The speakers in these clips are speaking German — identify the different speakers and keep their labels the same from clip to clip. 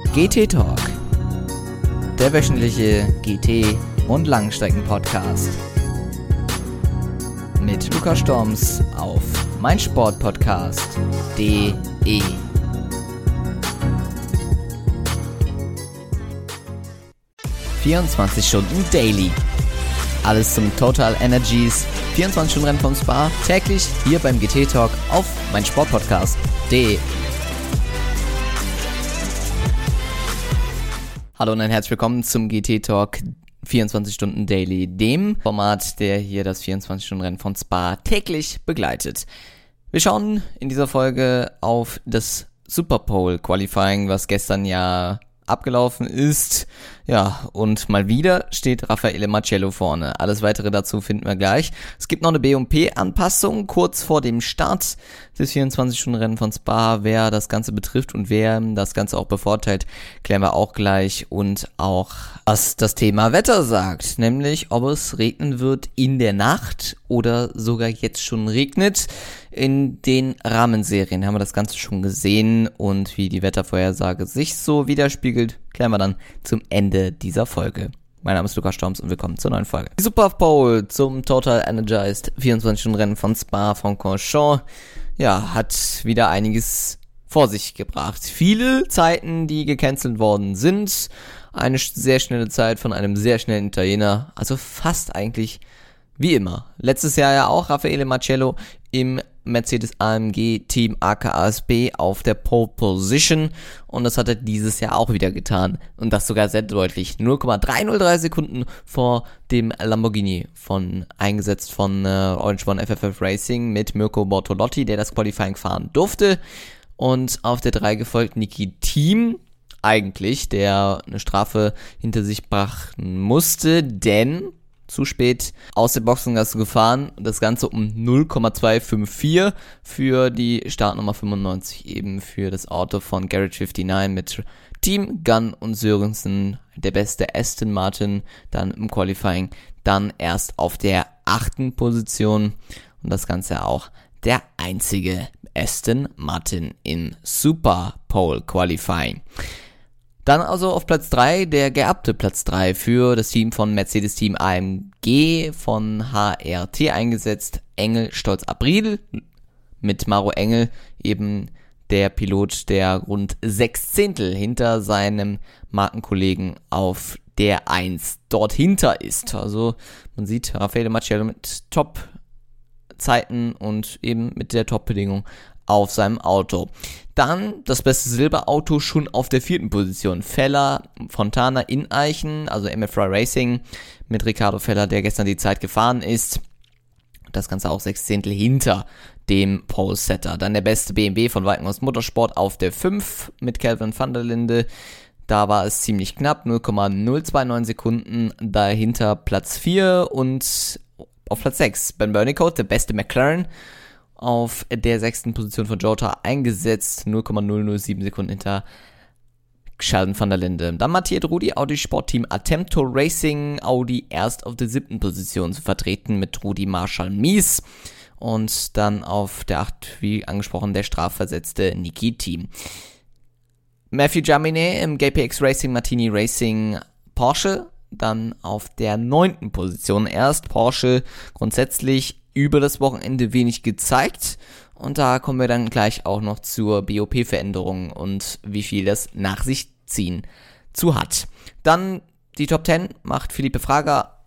Speaker 1: GT Talk, der wöchentliche GT- und Langstrecken-Podcast mit Lukas Storms auf meinsportpodcast.de. 24 Stunden Daily. Alles zum Total Energies 24 Stunden Rennen vom Spa, täglich hier beim GT Talk auf meinsportpodcast.de. Hallo und ein herzlich willkommen zum GT Talk 24 Stunden Daily, dem Format, der hier das 24 Stunden Rennen von Spa täglich begleitet. Wir schauen in dieser Folge auf das Super Pole Qualifying, was gestern ja abgelaufen ist. Ja, und mal wieder steht Raffaele Marciello vorne. Alles weitere dazu finden wir gleich. Es gibt noch eine B&P-Anpassung kurz vor dem Start des 24-Stunden-Rennen von Spa. Wer das Ganze betrifft und wer das Ganze auch bevorteilt, klären wir auch gleich. Und auch, was das Thema Wetter sagt, nämlich ob es regnen wird in der Nacht oder sogar jetzt schon regnet. In den Rahmenserien haben wir das Ganze schon gesehen und wie die Wettervorhersage sich so widerspiegelt, klären wir dann zum Ende dieser Folge. Mein Name ist Lukas Storms und willkommen zur neuen Folge. Die Super Pole zum Total Energized 24-Stunden-Rennen von Spa-Francorchamps, ja, hat wieder einiges vor sich gebracht. Viele Zeiten, die gecancelt worden sind. Eine sehr schnelle Zeit von einem sehr schnellen Italiener, also fast eigentlich wie immer. Letztes Jahr ja auch Raffaele Marciello im Mercedes-AMG Team AKASB auf der Pole Position und das hat er dieses Jahr auch wieder getan und das sogar sehr deutlich. 0,303 Sekunden vor dem Lamborghini eingesetzt von Orange One FFF Racing mit Mirko Bortolotti, der das Qualifying fahren durfte, und auf der 3 gefolgt Niki Thiem, eigentlich, der eine Strafe hinter sich brachten musste, denn zu spät aus der Boxengasse gefahren. Das Ganze um 0,254 für die Startnummer 95, eben für das Auto von Garage59 mit Thiem, Gunn und Sørensen. Der beste Aston Martin dann im Qualifying, dann erst auf der 8. Position und das Ganze auch der einzige Aston Martin im Super Pole Qualifying. Dann also auf Platz 3, der geerbte Platz 3 für das Team von Mercedes Team AMG von HRT eingesetzt. Engel Stolz April mit Maro Engel, eben der Pilot, der rund 6 Zehntel hinter seinem Markenkollegen auf der 1 dort hinter ist. Also man sieht Raffaele Marciello mit Top-Zeiten und eben mit der Top-Bedingung auf seinem Auto. Dann das beste Silberauto schon auf der 4. Position. Feller, Fontana in Eichen, also MFRI Racing mit Ricardo Feller, der gestern die Zeit gefahren ist. Das Ganze auch 6 Zehntel hinter dem Pole-Setter. Dann der beste BMW von Walkenhorst Motorsport auf der 5 mit Kelvin van der Linde. Da war es ziemlich knapp, 0,029 Sekunden dahinter Platz 4 und auf Platz 6 Ben Bernicoat, der beste McLaren, auf der 6. Position von Jota eingesetzt, 0,007 Sekunden hinter Sheldon van der Linde. Dann Mathieu Rudi, Audi Sportteam Attempto Racing, Audi erst auf der 7. Position zu vertreten mit Rudi Marshall Mies. Und dann auf der 8, wie angesprochen, der strafversetzte Niki Thiem. Matthew Jaminet im GPX Racing Martini Racing Porsche, dann auf der 9. Position erst. Porsche grundsätzlich über das Wochenende wenig gezeigt und da kommen wir dann gleich auch noch zur BOP-Veränderung und wie viel das nach sich ziehen zu hat. Dann die Top 10 macht Felipe Fraga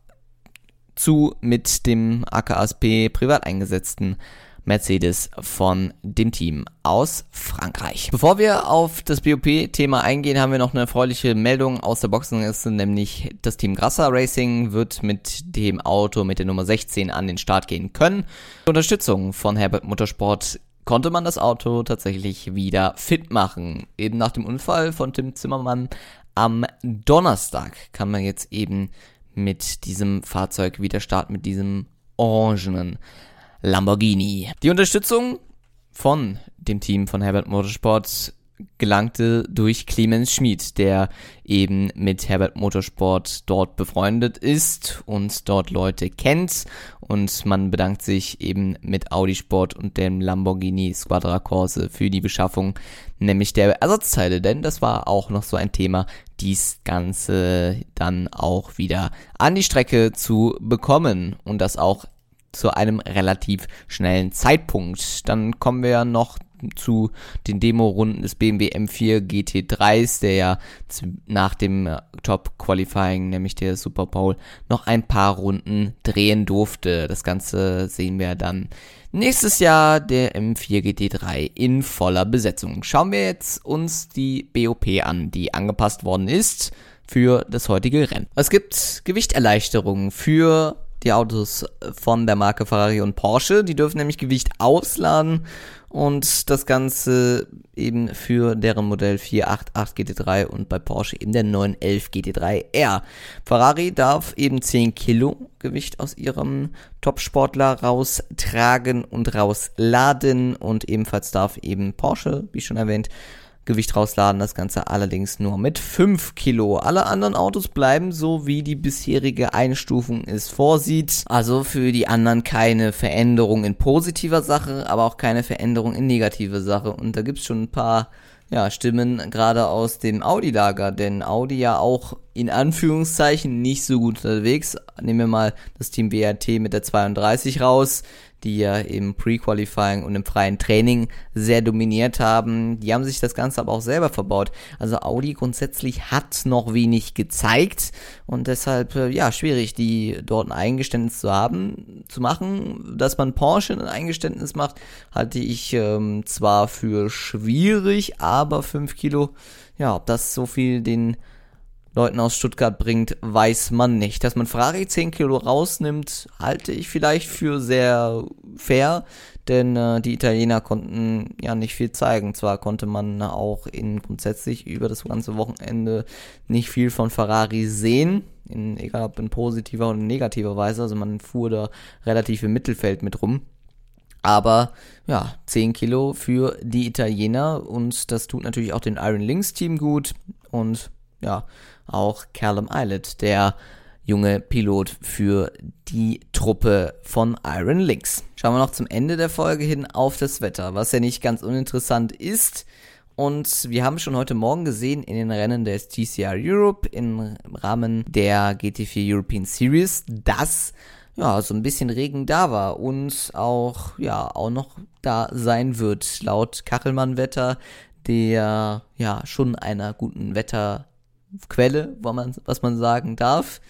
Speaker 1: zu mit dem AKASB privat eingesetzten Mercedes von dem Team aus Frankreich. Bevor wir auf das BOP-Thema eingehen, haben wir noch eine erfreuliche Meldung aus der Boxengasse, nämlich das Team Grasser Racing wird mit dem Auto mit der Nummer 16 an den Start gehen können. Mit Unterstützung von Herbert Motorsport konnte man das Auto tatsächlich wieder fit machen. Eben nach dem Unfall von Tim Zimmermann am Donnerstag kann man jetzt eben mit diesem Fahrzeug wieder starten, mit diesem orangenen Lamborghini. Die Unterstützung von dem Team von Herbert Motorsport gelangte durch Clemens Schmid, der eben mit Herbert Motorsport dort befreundet ist und dort Leute kennt, und man bedankt sich eben mit Audi Sport und dem Lamborghini Squadra Corse für die Beschaffung, nämlich der Ersatzteile, denn das war auch noch so ein Thema, dies Ganze dann auch wieder an die Strecke zu bekommen, und das auch zu einem relativ schnellen Zeitpunkt. Dann kommen wir ja noch zu den Demo-Runden des BMW M4 GT3s, der ja nach dem Top-Qualifying, nämlich der Super Bowl, noch ein paar Runden drehen durfte. Das Ganze sehen wir dann nächstes Jahr, der M4 GT3 in voller Besetzung. Schauen wir jetzt uns die BOP an, die angepasst worden ist für das heutige Rennen. Es gibt Gewichterleichterungen für die Autos von der Marke Ferrari und Porsche. Die dürfen nämlich Gewicht ausladen, und das Ganze eben für deren Modell 488 GT3 und bei Porsche eben der 911 GT3R. Ferrari darf eben 10 Kilo Gewicht aus ihrem Top-Sportler raustragen und rausladen, und ebenfalls darf eben Porsche, wie schon erwähnt, Gewicht rausladen, das Ganze allerdings nur mit 5 Kilo. Alle anderen Autos bleiben so, wie die bisherige Einstufung es vorsieht. Also für die anderen keine Veränderung in positiver Sache, aber auch keine Veränderung in negativer Sache. Und da gibt's schon ein paar Stimmen gerade aus dem Audi-Lager, denn Audi ja auch in Anführungszeichen nicht so gut unterwegs. Nehmen wir mal das Team WRT mit der 32 raus, die ja im Pre-Qualifying und im freien Training sehr dominiert haben. Die haben sich das Ganze aber auch selber verbaut. Also Audi grundsätzlich hat noch wenig gezeigt, und deshalb, schwierig, die dort ein Eingeständnis zu machen. Dass man Porsche ein Eingeständnis macht, halte ich zwar für schwierig, aber 5 Kilo, ob das so viel den Leuten aus Stuttgart bringt, weiß man nicht. Dass man Ferrari 10 Kilo rausnimmt, halte ich vielleicht für sehr fair, denn die Italiener konnten ja nicht viel zeigen. Zwar konnte man auch grundsätzlich über das ganze Wochenende nicht viel von Ferrari sehen, egal ob in positiver oder negativer Weise, also man fuhr da relativ im Mittelfeld mit rum. Aber 10 Kilo für die Italiener, und das tut natürlich auch den Iron Lynx Team gut, und auch Callum Ilott, der junge Pilot für die Truppe von Iron Lynx. Schauen wir noch zum Ende der Folge hin auf das Wetter, was ja nicht ganz uninteressant ist. Und wir haben schon heute Morgen gesehen in den Rennen des TCR Europe im Rahmen der GT4 European Series, dass so ein bisschen Regen da war und auch noch da sein wird. Laut Kachelmann-Wetter, der schon einer guten Wetterquelle, was man sagen darf,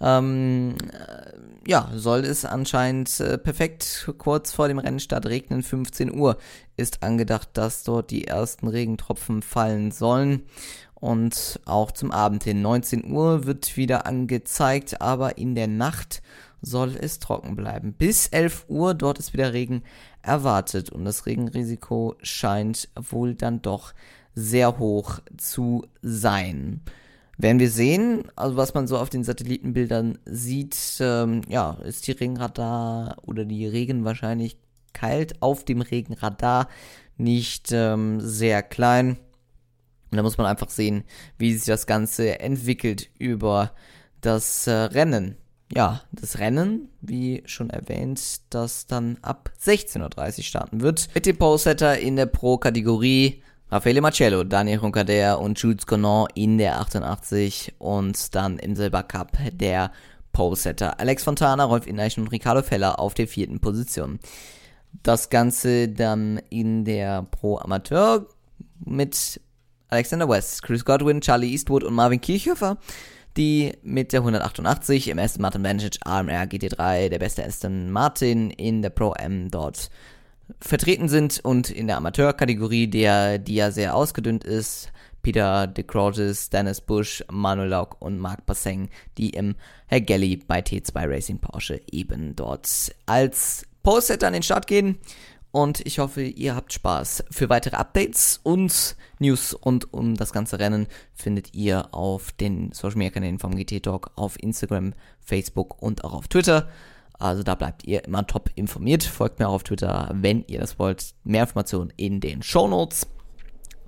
Speaker 1: soll es anscheinend perfekt kurz vor dem Rennstart regnen. 15 Uhr ist angedacht, dass dort die ersten Regentropfen fallen sollen. Und auch zum Abend hin, 19 Uhr wird wieder angezeigt, aber in der Nacht soll es trocken bleiben. Bis 11 Uhr, dort ist wieder Regen erwartet, und das Regenrisiko scheint wohl dann doch sehr hoch zu sein. Werden wir sehen, also was man so auf den Satellitenbildern sieht, ist die Regenradar oder die Regenwahrscheinlichkeit auf dem Regenradar nicht sehr klein. Und da muss man einfach sehen, wie sich das Ganze entwickelt über das Rennen. Ja, das Rennen, wie schon erwähnt, das dann ab 16:30 Uhr starten wird. Mit dem Pole-Setter in der Pro-Kategorie Raffaele Marcello, Daniel Roncadère und Jules Conon in der 88, und dann im Silbercup der Pole-Setter Alex Fontana, Rolf Ineichen und Ricardo Feller auf der 4. Position. Das Ganze dann in der Pro-Amateur mit Alexander West, Chris Godwin, Charlie Eastwood und Marvin Kirchhofer, die mit der 188 im Aston Martin Vantage AMR GT3, der beste Aston Martin in der Pro-M, dort vertreten sind, und in der Amateurkategorie, die ja sehr ausgedünnt ist, Peter de Croix, Dennis Busch, Manuel Lauk und Marc Passeng, die im Herr Gelli bei T2 Racing Porsche eben dort als Pole-Setter an den Start gehen. Und ich hoffe, ihr habt Spaß. Für weitere Updates und News rund um das ganze Rennen findet ihr auf den Social Media Kanälen vom GT Talk auf Instagram, Facebook und auch auf Twitter. Also da bleibt ihr immer top informiert. Folgt mir auch auf Twitter, wenn ihr das wollt. Mehr Informationen in den Shownotes.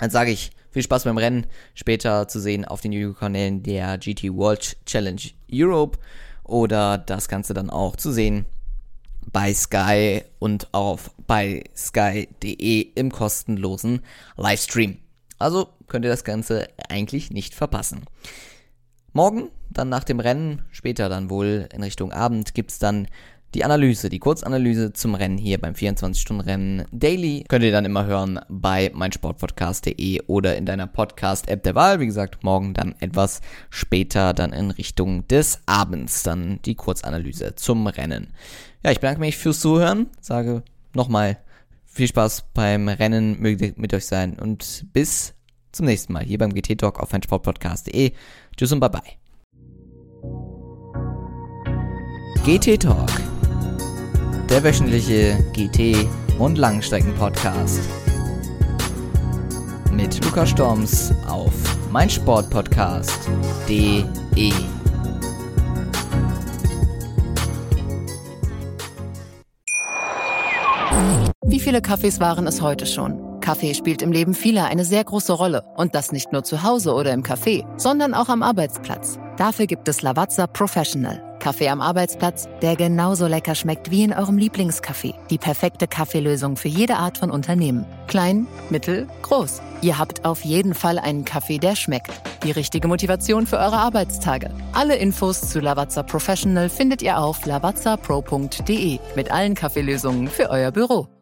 Speaker 1: Dann sage ich, viel Spaß beim Rennen, später zu sehen auf den YouTube-Kanälen der GT World Challenge Europe oder das Ganze dann auch zu sehen bei Sky und bei sky.de im kostenlosen Livestream. Also könnt ihr das Ganze eigentlich nicht verpassen. Morgen, dann nach dem Rennen, später dann wohl in Richtung Abend, gibt's dann die Kurzanalyse zum Rennen hier beim 24-Stunden-Rennen Daily. Könnt ihr dann immer hören bei meinsportpodcast.de oder in deiner Podcast-App der Wahl. Wie gesagt, morgen dann etwas später, dann in Richtung des Abends, dann die Kurzanalyse zum Rennen. Ja, ich bedanke mich fürs Zuhören, sage nochmal viel Spaß beim Rennen, möge mit euch sein und bis zum nächsten Mal hier beim GT Talk auf meinsportpodcast.de. Tschüss und bye bye. GT Talk, der wöchentliche GT- und Langstrecken-Podcast mit Lukas Storms auf meinsportpodcast.de.
Speaker 2: Wie viele Kaffees waren es heute schon? Kaffee spielt im Leben vieler eine sehr große Rolle. Und das nicht nur zu Hause oder im Café, sondern auch am Arbeitsplatz. Dafür gibt es Lavazza Professional. Kaffee am Arbeitsplatz, der genauso lecker schmeckt wie in eurem Lieblingscafé. Die perfekte Kaffeelösung für jede Art von Unternehmen. Klein, mittel, groß. Ihr habt auf jeden Fall einen Kaffee, der schmeckt. Die richtige Motivation für eure Arbeitstage. Alle Infos zu Lavazza Professional findet ihr auf lavazzapro.de mit allen Kaffeelösungen für euer Büro.